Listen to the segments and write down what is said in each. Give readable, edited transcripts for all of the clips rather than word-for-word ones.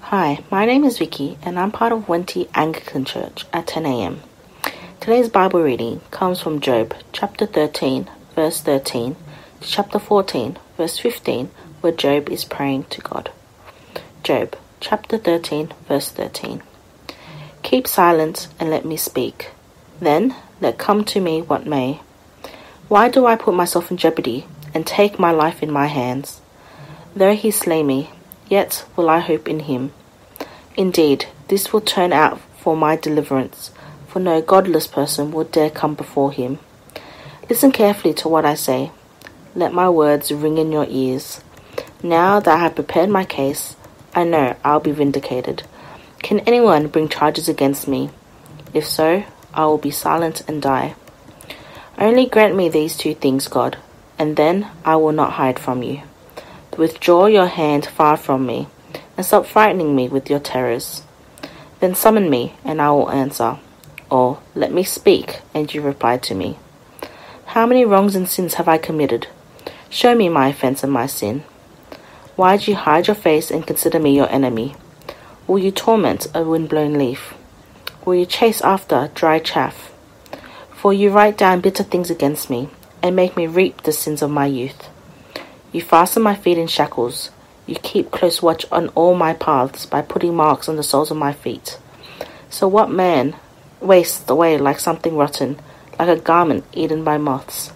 Hi, my name is Vicky and I'm part of Wenty Anglican Church at 10 a.m. Today's Bible reading comes from Job chapter 13 verse 13 to chapter 14 verse 15, where Job is praying to God. Job chapter 13 verse 13. Keep silent and let me speak. Then let come to me what may. Why do I put myself in jeopardy and take my life in my hands? Though he slay me, yet will I hope in him. Indeed, this will turn out for my deliverance, for no godless person will dare come before him. Listen carefully to what I say. Let my words ring in your ears. Now that I have prepared my case, I know I'll be vindicated. Can anyone bring charges against me? If so, I will be silent and die. Only grant me these two things, God, and then I will not hide from you. Withdraw your hand far from me, and stop frightening me with your terrors. Then summon me, and I will answer. Or let me speak, and you reply to me. How many wrongs and sins have I committed? Show me my offense and my sin. Why do you hide your face and consider me your enemy? Will you torment a wind-blown leaf? Will you chase after dry chaff? For you write down bitter things against me, and make me reap the sins of my youth. You fasten my feet in shackles. You keep close watch on all my paths by putting marks on the soles of my feet. So what man wastes away like something rotten, like a garment eaten by moths?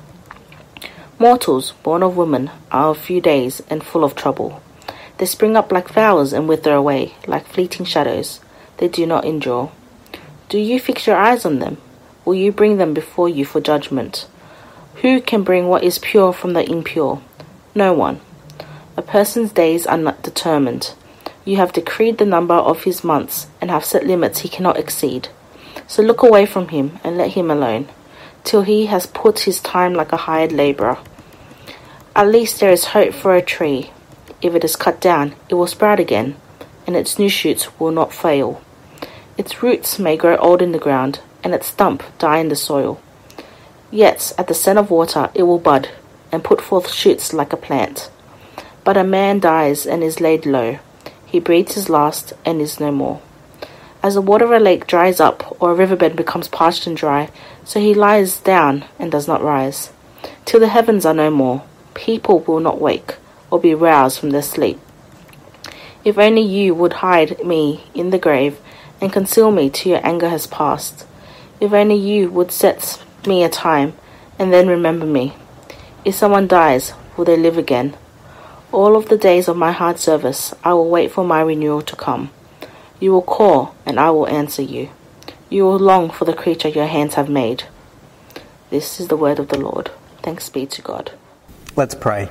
Mortals, born of woman, are of few days and full of trouble. They spring up like flowers and wither away, like fleeting shadows. They do not endure. Do you fix your eyes on them? Will you bring them before you for judgment? Who can bring what is pure from the impure? No one. A person's days are not determined. You have decreed the number of his months and have set limits he cannot exceed. So look away from him and let him alone, till he has put his time like a hired labourer. At least there is hope for a tree. If it is cut down, it will sprout again, and its new shoots will not fail. Its roots may grow old in the ground, and its stump die in the soil. Yet at the scent of water it will bud, and put forth shoots like a plant. But a man dies and is laid low. He breathes his last and is no more. As the water of a lake dries up, or a riverbed becomes parched and dry, so he lies down and does not rise. Till the heavens are no more, people will not wake, or be roused from their sleep. If only you would hide me in the grave, and conceal me till your anger has passed. If only you would set me a time, and then remember me. If someone dies, will they live again? All of the days of my hard service, I will wait for my renewal to come. You will call, and I will answer you. You will long for the creature your hands have made. This is the word of the Lord. Thanks be to God. Let's pray.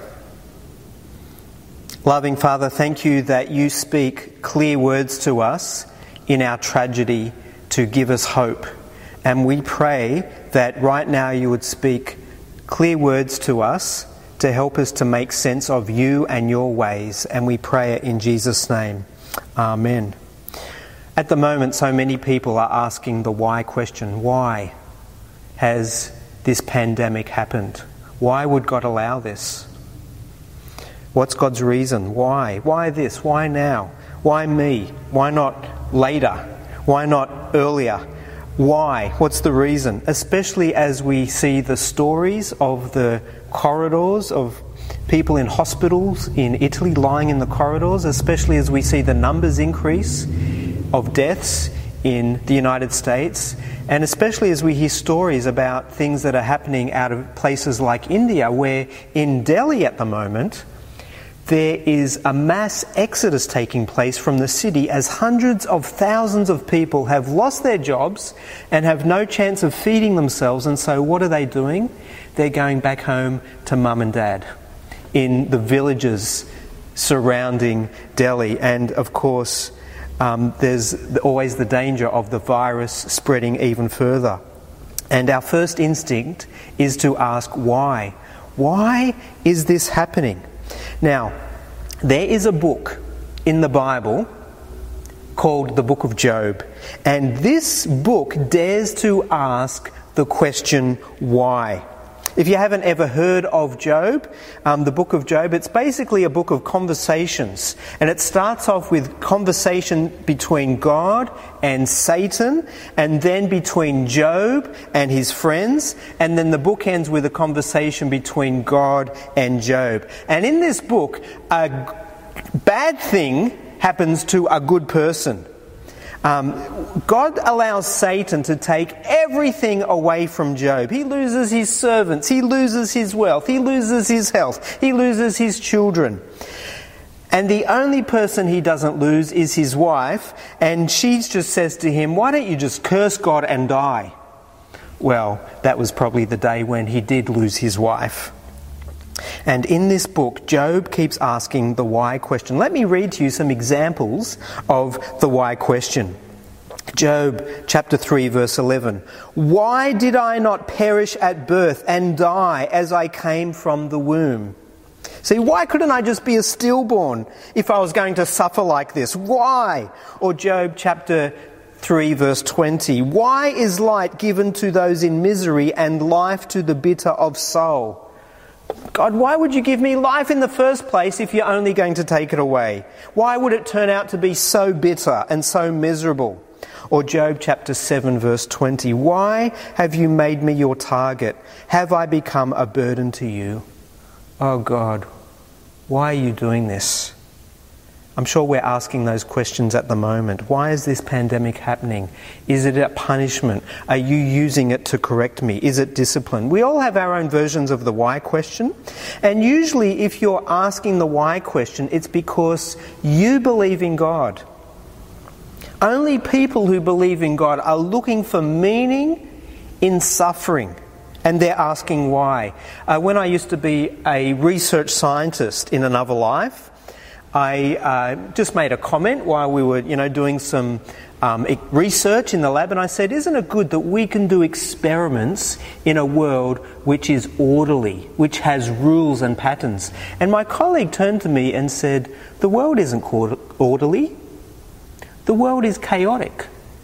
Loving Father, thank you that you speak clear words to us in our tragedy to give us hope. And we pray that right now you would speak clear words to us to help us to make sense of you and your ways. And we pray it in Jesus' name. Amen. At the moment, so many people are asking the why question. Why has this pandemic happened? Why would God allow this? What's God's reason? Why? Why this? Why now? Why me? Why not later? Why not earlier? Why? What's the reason? Especially as we see the stories of the corridors of people in hospitals in Italy lying in the corridors, especially as we see the numbers increase of deaths in the United States, and especially as we hear stories about things that are happening out of places like India, where in Delhi at the moment there is a mass exodus taking place from the city as hundreds of thousands of people have lost their jobs and have no chance of feeding themselves. And so what are they doing? They're going back home to mum and dad in the villages surrounding Delhi. And of course, there's always the danger of the virus spreading even further. And our first instinct is to ask why. Why is this happening? Now, there is a book in the Bible called the Book of Job, and this book dares to ask the question why. If you haven't ever heard of Job, the book of Job, it's basically a book of conversations. And it starts off with conversation between God and Satan, and then between Job and his friends, and then the book ends with a conversation between God and Job. And in this book, a bad thing happens to a good person. God allows Satan to take everything away from Job. He loses his servants, he loses his wealth, he loses his health, he loses his children. And the only person he doesn't lose is his wife, and she just says to him, "Why don't you just curse God and die?" Well, that was probably the day when he did lose his wife. And in this book, Job keeps asking the why question. Let me read to you some examples of the why question. Job chapter 3 verse 11. "Why did I not perish at birth and die as I came from the womb?" See, why couldn't I just be a stillborn if I was going to suffer like this? Why? Or Job chapter 3 verse 20. "Why is light given to those in misery and life to the bitter of soul?" God, why would you give me life in the first place if you're only going to take it away? Why would it turn out to be so bitter and so miserable? Or Job chapter 7 verse 20. "Why have you made me your target? Have I become a burden to you?" Oh God, why are you doing this? I'm sure we're asking those questions at the moment. Why is this pandemic happening? Is it a punishment? Are you using it to correct me? Is it discipline? We all have our own versions of the why question. And usually if you're asking the why question, it's because you believe in God. Only people who believe in God are looking for meaning in suffering. And they're asking why. When I used to be a research scientist in another life, I just made a comment while we were, doing some research in the lab, and I said, "Isn't it good that we can do experiments in a world which is orderly, which has rules and patterns?" And my colleague turned to me and said, "The world isn't orderly. The world is chaotic."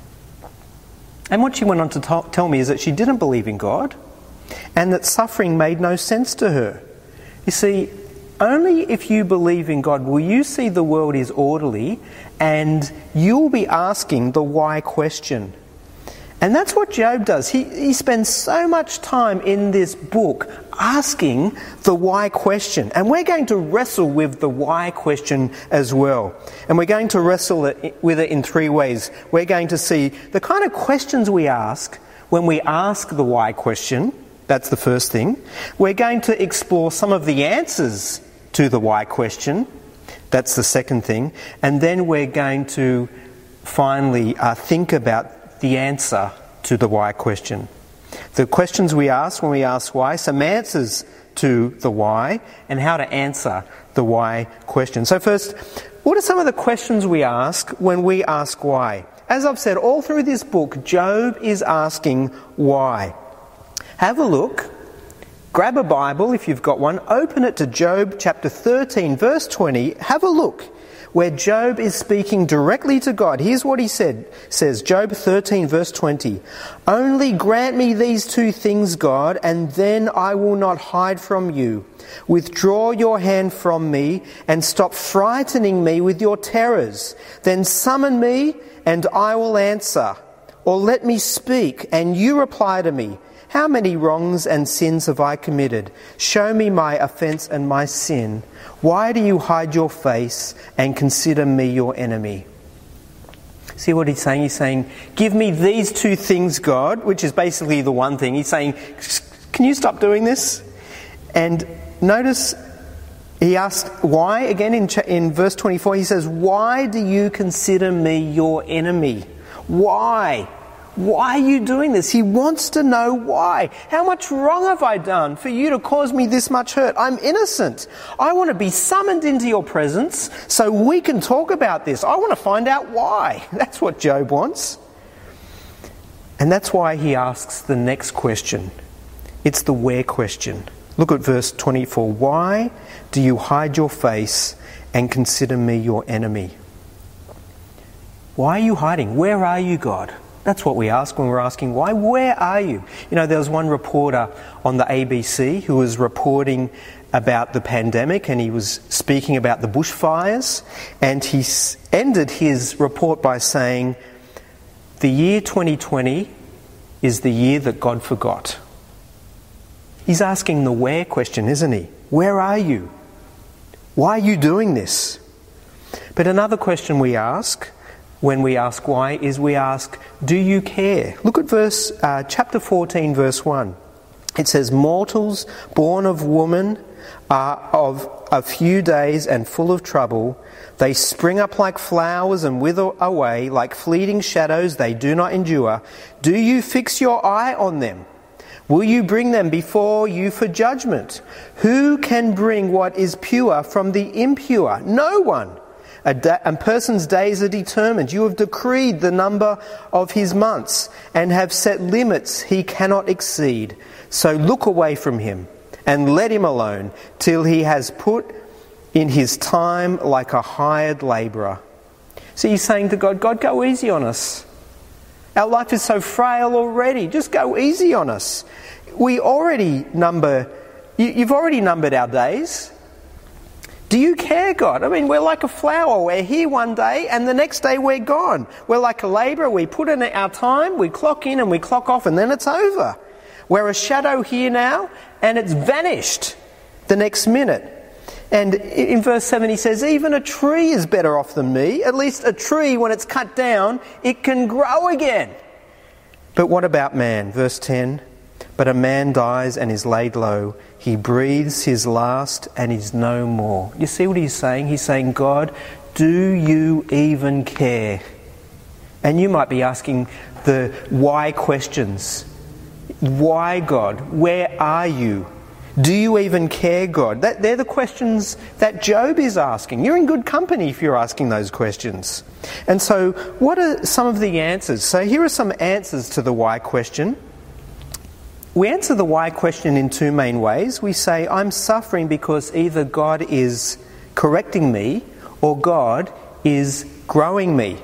And what she went on to tell me is that she didn't believe in God, and that suffering made no sense to her. You see, only if you believe in God will you see the world is orderly, and you'll be asking the why question. And that's what Job does. He spends so much time in this book asking the why question. And we're going to wrestle with the why question as well. And we're going to wrestle with it in three ways. We're going to see the kind of questions we ask when we ask the why question. That's the first thing. We're going to explore some of the answers to the why question. That's the second thing. And then we're going to finally think about the answer to the why question. The questions we ask when we ask why, some answers to the why, and how to answer the why question. So first, what are some of the questions we ask when we ask why? As I've said, all through this book, Job is asking why. Have a look. Grab a Bible if you've got one. Open it to Job chapter 13 verse 20. Have a look where Job is speaking directly to God. Here's what he says, Job 13 verse 20. "Only grant me these two things, God, and then I will not hide from you. Withdraw your hand from me and stop frightening me with your terrors. Then summon me and I will answer. Or let me speak and you reply to me. How many wrongs and sins have I committed? Show me my offence and my sin. Why do you hide your face and consider me your enemy?" See what he's saying? He's saying, give me these two things, God, which is basically the one thing. He's saying, can you stop doing this? And notice he asked why, again in verse 24, he says, "Why do you consider me your enemy?" Why? Why are you doing this? He wants to know why. How much wrong have I done for you to cause me this much hurt? I'm innocent. I want to be summoned into your presence so we can talk about this. I want to find out why. That's what Job wants. And that's why he asks the next question. It's the where question. Look at verse 24. "Why do you hide your face and consider me your enemy?" Why are you hiding? Where are you, God? That's what we ask when we're asking why. Where are you? You know, there was one reporter on the ABC who was reporting about the pandemic, and he was speaking about the bushfires, and he ended his report by saying, the year 2020 is the year that God forgot. He's asking the where question, isn't he? Where are you? Why are you doing this? But another question we ask when we ask why is we ask, do you care? Look at chapter 14, verse 1. It says, mortals born of woman are of a few days and full of trouble. They spring up like flowers and wither away like fleeting shadows. They do not endure. Do you fix your eye on them? Will you bring them before you for judgment? Who can bring what is pure from the impure? No one. A person's days are determined. You have decreed the number of his months and have set limits he cannot exceed. So look away from him and let him alone till he has put in his time like a hired labourer. So he's saying to God, God, go easy on us. Our life is so frail already. Just go easy on us. We already you've already numbered our days. Do you care, God? I mean, we're like a flower. We're here one day and the next day we're gone. We're like a labourer. We put in our time, we clock in and we clock off, and then it's over. We're a shadow here now and it's vanished the next minute. And in verse 7 he says, even a tree is better off than me. At least a tree, when it's cut down, it can grow again. But what about man? Verse 10, but a man dies and is laid low. He breathes his last and is no more. You see what he's saying? He's saying, God, do you even care? And you might be asking the why questions. Why, God? Where are you? Do you even care, God? They're the questions that Job is asking. You're in good company if you're asking those questions. And so what are some of the answers? So here are some answers to the why question. We answer the why question in two main ways. We say, I'm suffering because either God is correcting me or God is growing me.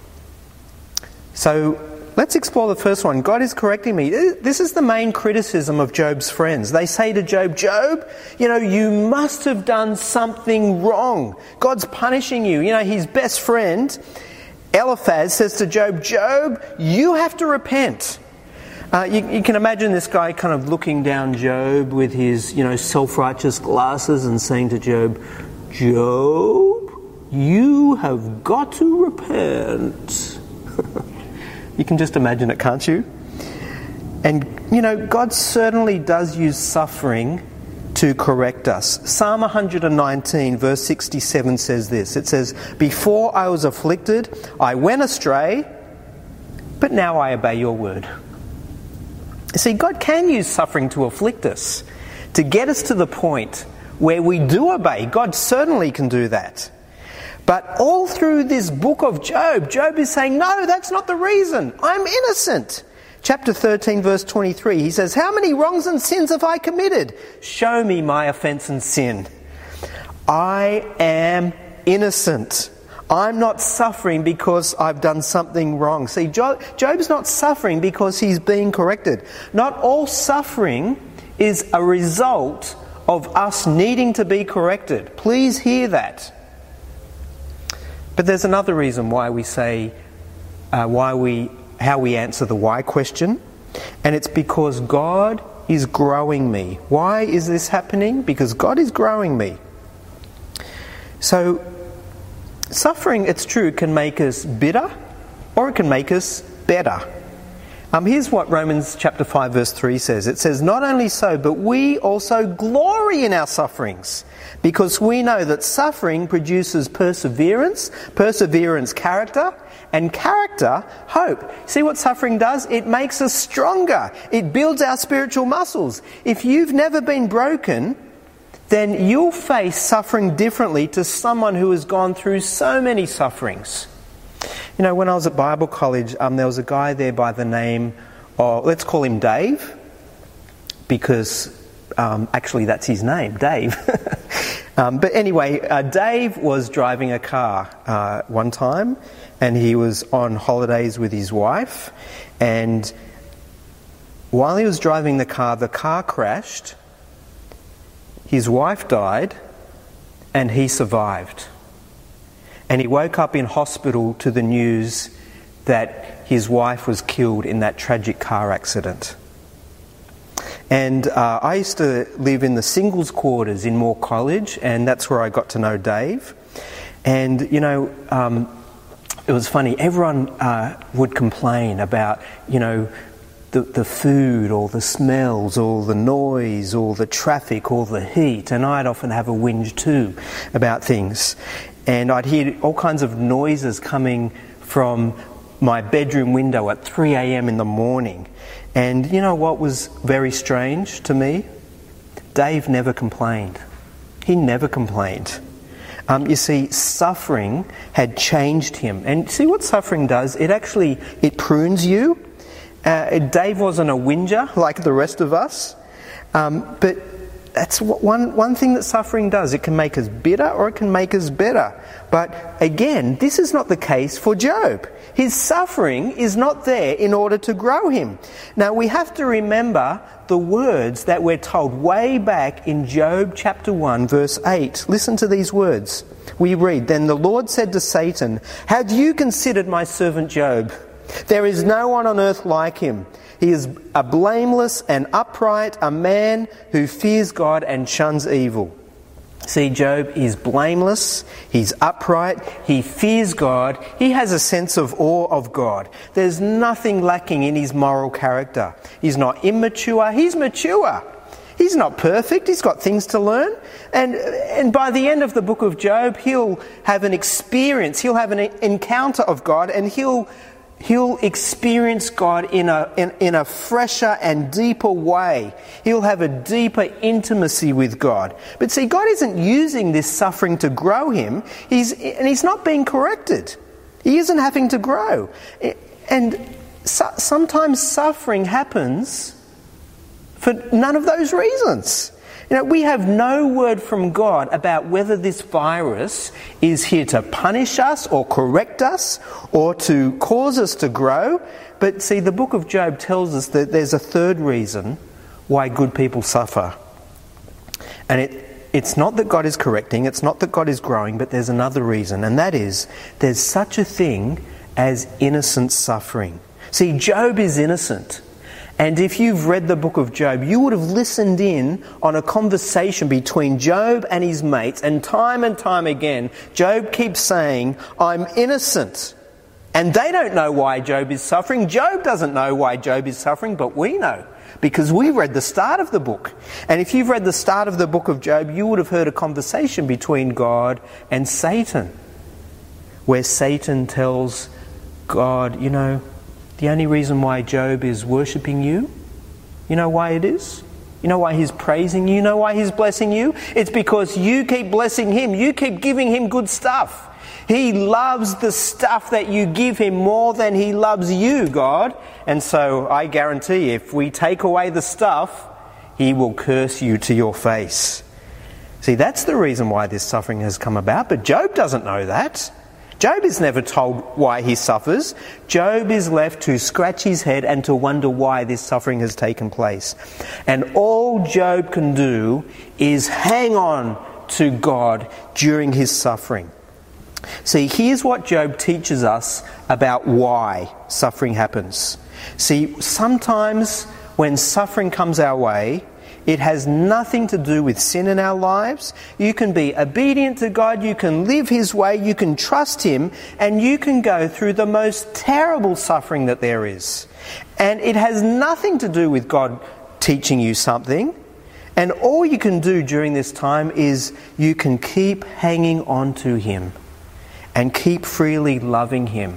So let's explore the first one. God is correcting me. This is the main criticism of Job's friends. They say to Job, Job, you must have done something wrong. God's punishing you. His best friend, Eliphaz, says to Job, Job, you have to repent. You can imagine this guy kind of looking down Job with his, self-righteous glasses and saying to Job, Job, you have got to repent. You can just imagine it, can't you? And, God certainly does use suffering to correct us. Psalm 119, verse 67 says this. It says, before I was afflicted, I went astray, but now I obey your word. See, God can use suffering to afflict us, to get us to the point where we do obey. God certainly can do that. But all through this book of Job, Job is saying, no, that's not the reason. I'm innocent. Chapter 13, verse 23, he says, how many wrongs and sins have I committed? Show me my offence and sin. I am innocent. I'm not suffering because I've done something wrong. See, Job's not suffering because he's being corrected. Not all suffering is a result of us needing to be corrected. Please hear that. But there's another reason why we say, how we answer the why question. And it's because God is growing me. Why is this happening? Because God is growing me. So, suffering, it's true, can make us bitter or it can make us better. Here's what Romans chapter 5 verse 3 says. It says, not only so, but we also glory in our sufferings, because we know that suffering produces perseverance, perseverance character, and character hope. See what suffering does? It makes us stronger. It builds our spiritual muscles. If you've never been broken, then you'll face suffering differently to someone who has gone through so many sufferings. When I was at Bible college, there was a guy there by the name of, let's call him Dave, because actually that's his name, Dave. But anyway, Dave was driving a car one time, and he was on holidays with his wife, and while he was driving the car crashed, his wife died, and he survived. And he woke up in hospital to the news that his wife was killed in that tragic car accident. And I used to live in the singles quarters in Moore College, and that's where I got to know Dave. And, you know, it was funny. Everyone would complain about, you know, the food or the smells or the noise or the traffic or the heat. And I'd often have a whinge too about things. And I'd hear all kinds of noises coming from my bedroom window at 3 a.m. in the morning. And you know what was very strange to me? Dave never complained. He never complained. You see, suffering had changed him. And see what suffering does? It prunes you. Dave wasn't a whinger like the rest of us. But that's one thing that suffering does. It can make us bitter or it can make us better. But again, this is not the case for Job. His suffering is not there in order to grow him. Now we have to remember the words that we're told way back in Job chapter 1 verse 8. Listen to these words. We read, "Then the Lord said to Satan, 'Have you considered my servant Job? There is no one on earth like him. He is a blameless and upright, a man who fears God and shuns evil.'" See, Job is blameless, he's upright, he fears God, he has a sense of awe of God. There's nothing lacking in his moral character. He's not immature, he's mature. He's not perfect, he's got things to learn. And by the end of the book of Job, he'll have an experience, he'll have an encounter of God, and he'll experience God in a fresher and deeper way. He'll have a deeper intimacy with God. But see, God isn't using this suffering to grow him. He's not being corrected. He isn't having to grow. And sometimes suffering happens for none of those reasons. You know, we have no word from God about whether this virus is here to punish us or correct us or to cause us to grow. But see, the book of Job tells us that there's a third reason why good people suffer. And it's not that God is correcting, it's not that God is growing, but there's another reason, and that is there's such a thing as innocent suffering. See, Job is innocent. And if you've read the book of Job, you would have listened in on a conversation between Job and his mates, and time again, Job keeps saying, "I'm innocent." And they don't know why Job is suffering. Job doesn't know why Job is suffering, but we know, because we read the start of the book. And if you've read the start of the book of Job, you would have heard a conversation between God and Satan, where Satan tells God, you know, the only reason why Job is worshipping you, you know why it is? You know why he's praising you? You know why he's blessing you? It's because you keep blessing him. You keep giving him good stuff. He loves the stuff that you give him more than he loves you, God. And so I guarantee if we take away the stuff, he will curse you to your face. See, that's the reason why this suffering has come about. But Job doesn't know that. Job is never told why he suffers. Job is left to scratch his head and to wonder why this suffering has taken place. And all Job can do is hang on to God during his suffering. See, here's what Job teaches us about why suffering happens. See, sometimes when suffering comes our way, it has nothing to do with sin in our lives. You can be obedient to God, you can live his way, you can trust him, and you can go through the most terrible suffering that there is. And it has nothing to do with God teaching you something. And all you can do during this time is you can keep hanging on to him and keep freely loving him.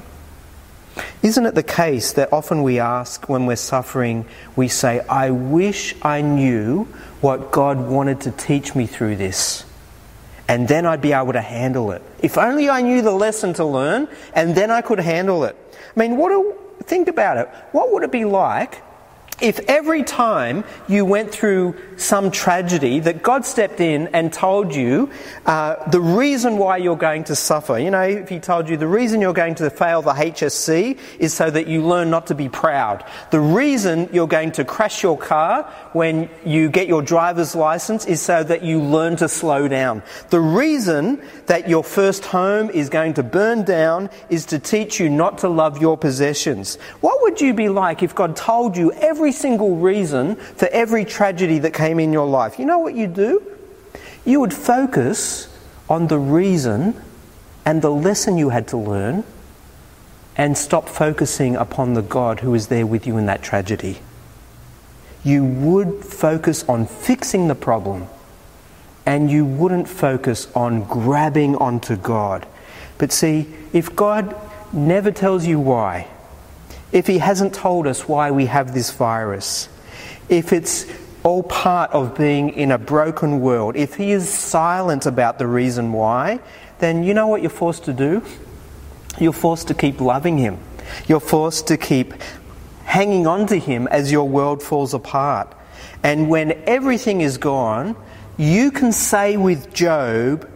Isn't it the case that often we ask when we're suffering, we say, "I wish I knew what God wanted to teach me through this, and then I'd be able to handle it. If only I knew the lesson to learn, and then I could handle it." I mean, think about it. What would it be like If every time you went through some tragedy that God stepped in and told you the reason why you're going to suffer, if he told you the reason you're going to fail the HSC is so that you learn not to be proud. The reason you're going to crash your car when you get your driver's license is so that you learn to slow down. The reason that your first home is going to burn down is to teach you not to love your possessions. What would you be like if God told you every single reason for every tragedy that came in your life? You know what you'd do? You would focus on the reason and the lesson you had to learn and stop focusing upon the God who is there with you in that tragedy. You would focus on fixing the problem and you wouldn't focus on grabbing onto God. But see, if God never tells you why, if he hasn't told us why we have this virus, if it's all part of being in a broken world, if he is silent about the reason why, then you know what you're forced to do? You're forced to keep loving him. You're forced to keep hanging on to him as your world falls apart. And when everything is gone, you can say with Job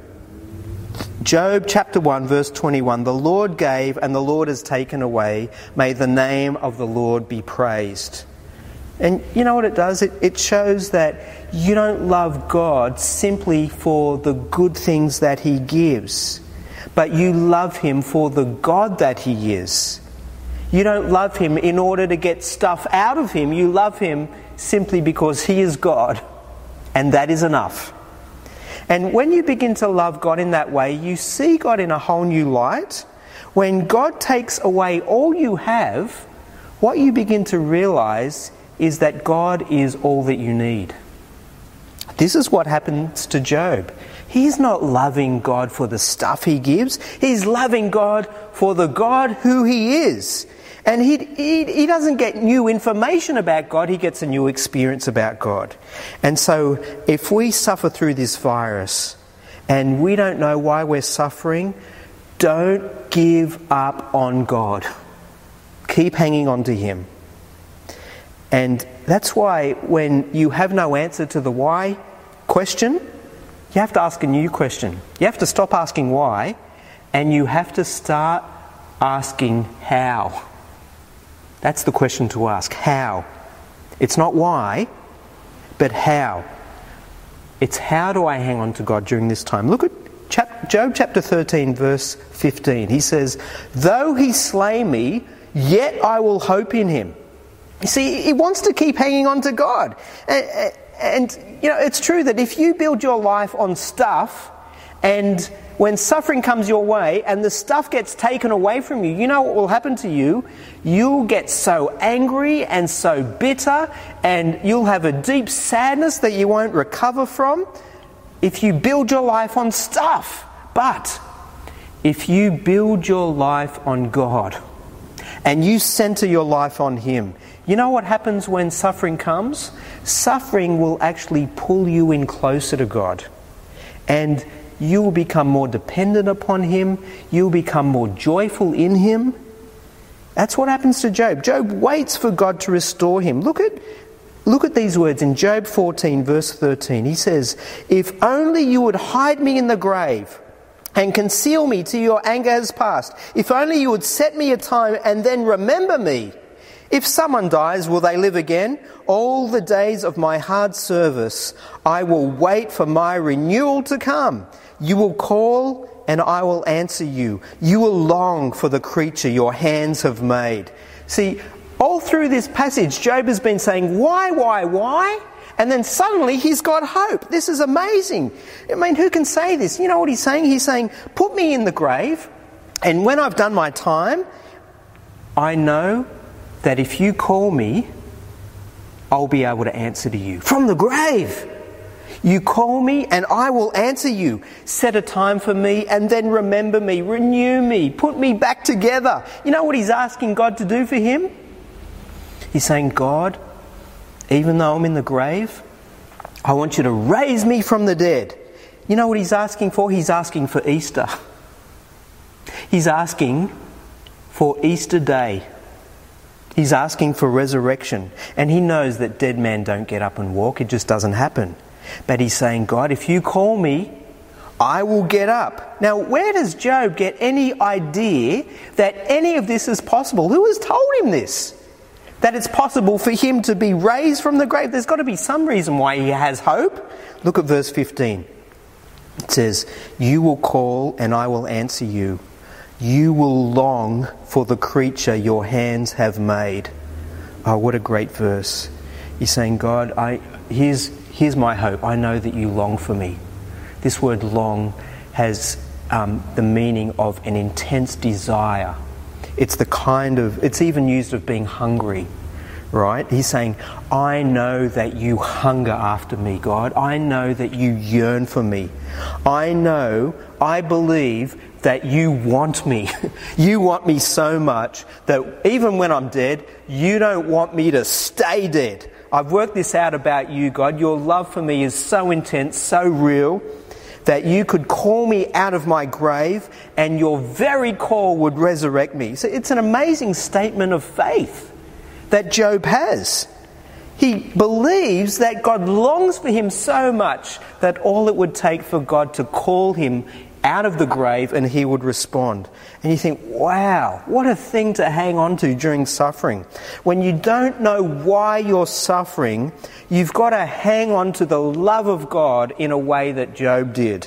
chapter 1 verse 21, the Lord gave and the Lord has taken away. May the name of the Lord be praised. And you know what it does? It shows that you don't love God simply for the good things that he gives, but you love him for the God that he is. You don't love him in order to get stuff out of him. You love him simply because he is God, and that is enough. And when you begin to love God in that way, you see God in a whole new light. When God takes away all you have, what you begin to realise is that God is all that you need. This is what happens to Job. He's not loving God for the stuff he gives. He's loving God for the God who he is. And he doesn't get new information about God, he gets a new experience about God. And so if we suffer through this virus and we don't know why we're suffering, don't give up on God. Keep hanging on to him. And that's why when you have no answer to the why question, you have to ask a new question. You have to stop asking why and you have to start asking how. That's the question to ask. How? It's not why, but how. It's how do I hang on to God during this time? Look at Job chapter 13 verse 15. He says, though he slay me, yet I will hope in him. You see, he wants to keep hanging on to God. And it's true that if you build your life on stuff, and when suffering comes your way and the stuff gets taken away from you, you know what will happen to you? You'll get so angry and so bitter, and you'll have a deep sadness that you won't recover from if you build your life on stuff. But if you build your life on God and you center your life on him, you know what happens when suffering comes? Suffering will actually pull you in closer to God. And you will become more dependent upon him. You'll become more joyful in him. That's what happens to Job. Job waits for God to restore him. Look at these words in Job 14 verse 13. He says, if only you would hide me in the grave and conceal me till your anger has passed. If only you would set me a time and then remember me. If someone dies, will they live again? All the days of my hard service, I will wait for my renewal to come. You will call and I will answer you. You will long for the creature your hands have made. See, all through this passage, Job has been saying, why? And then suddenly he's got hope. This is amazing. I mean, who can say this? You know what he's saying? He's saying, put me in the grave, and when I've done my time, I know that if you call me, I'll be able to answer to you. From the grave! You call me and I will answer you. Set a time for me and then remember me. Renew me. Put me back together. You know what he's asking God to do for him? He's saying, God, even though I'm in the grave, I want you to raise me from the dead. You know what he's asking for? He's asking for Easter. He's asking for Easter Day. He's asking for resurrection. And he knows that dead men don't get up and walk. It just doesn't happen. But he's saying, God, if you call me, I will get up. Now, where does Job get any idea that any of this is possible? Who has told him this? That it's possible for him to be raised from the grave? There's got to be some reason why he has hope. Look at verse 15. It says, you will call and I will answer you. You will long for the creature your hands have made. Oh, what a great verse. He's saying, God, here's my hope. I know that you long for me. This word long has the meaning of an intense desire. It's even used of being hungry, right? He's saying, I know that you hunger after me, God. I know that you yearn for me. I believe that you want me. You want me so much that even when I'm dead, you don't want me to stay dead. I've worked this out about you, God. Your love for me is so intense, so real, that you could call me out of my grave and your very call would resurrect me. So it's an amazing statement of faith that Job has. He believes that God longs for him so much that all it would take for God to call him out of the grave and he would respond. And you think, wow, what a thing to hang on to during suffering. When you don't know why you're suffering, you've got to hang on to the love of God in a way that Job did.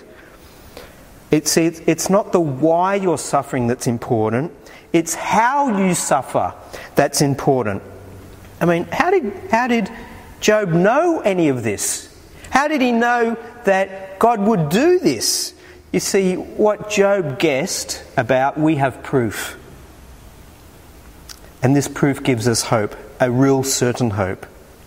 It's not the why you're suffering that's important, it's how you suffer that's important. I mean, how did Job know any of this? How did he know that God would do this? You see, what Job guessed about, we have proof. And this proof gives us hope, a real certain hope.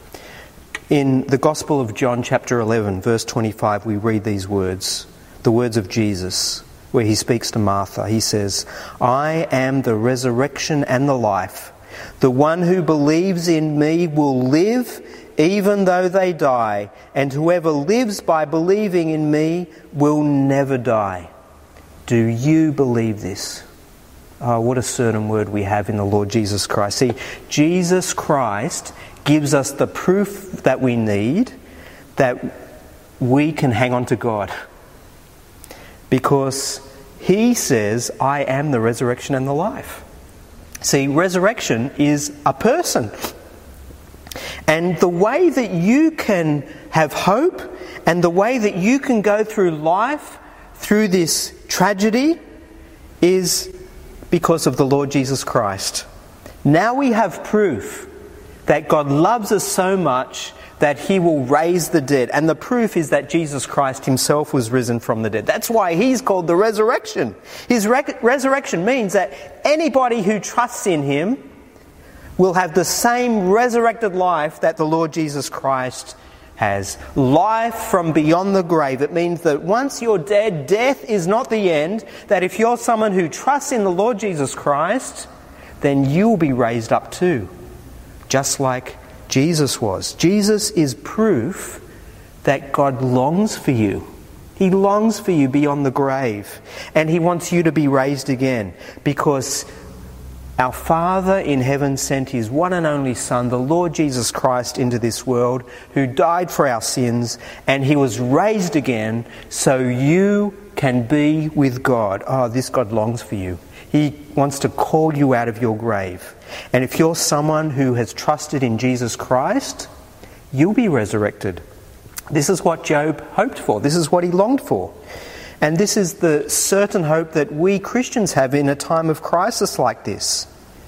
In the Gospel of John chapter 11, verse 25, we read these words, the words of Jesus, where he speaks to Martha. He says, I am the resurrection and the life. The one who believes in me will live even though they die, and whoever lives by believing in me will never die. Do you believe this? Oh, what a certain word we have in the Lord Jesus Christ. See, Jesus Christ gives us the proof that we need that we can hang on to God. Because he says, I am the resurrection and the life. See, resurrection is a person. And the way that you can have hope and the way that you can go through life, through this tragedy, is because of the Lord Jesus Christ. Now we have proof that God loves us so much that he will raise the dead. And the proof is that Jesus Christ himself was risen from the dead. That's why he's called the resurrection. His resurrection means that anybody who trusts in him will have the same resurrected life that the Lord Jesus Christ has. Life from beyond the grave. It means that once you're dead, death is not the end. That if you're someone who trusts in the Lord Jesus Christ, then you'll be raised up too. Just like Jesus was. Jesus is proof that God longs for you. He longs for you beyond the grave. And he wants you to be raised again. Because our Father in heaven sent his one and only Son, the Lord Jesus Christ, into this world, who died for our sins, and he was raised again so you can be with God. Oh, this God longs for you. He wants to call you out of your grave. And if you're someone who has trusted in Jesus Christ, you'll be resurrected. This is what Job hoped for. This is what he longed for. And this is the certain hope that we Christians have in a time of crisis like this.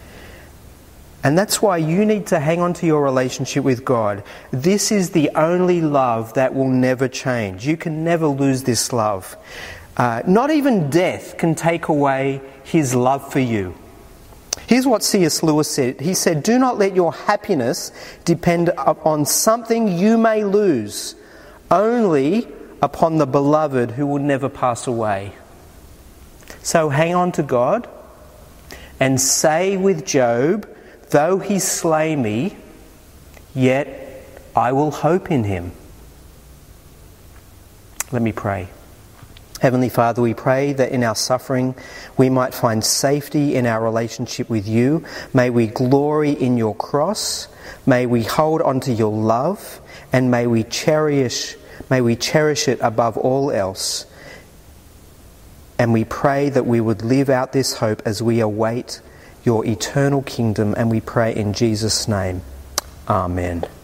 And that's why you need to hang on to your relationship with God. This is the only love that will never change. You can never lose this love. Not even death can take away his love for you. Here's what C.S. Lewis said. He said, do not let your happiness depend upon something you may lose, only upon the beloved who will never pass away. So hang on to God and say with Job, though he slay me, yet I will hope in him. Let me pray. Heavenly Father, we pray that in our suffering we might find safety in our relationship with you. May we glory in your cross. May we hold on to your love, and may we cherish it above all else. And we pray that we would live out this hope as we await your eternal kingdom, and we pray in Jesus' name. Amen.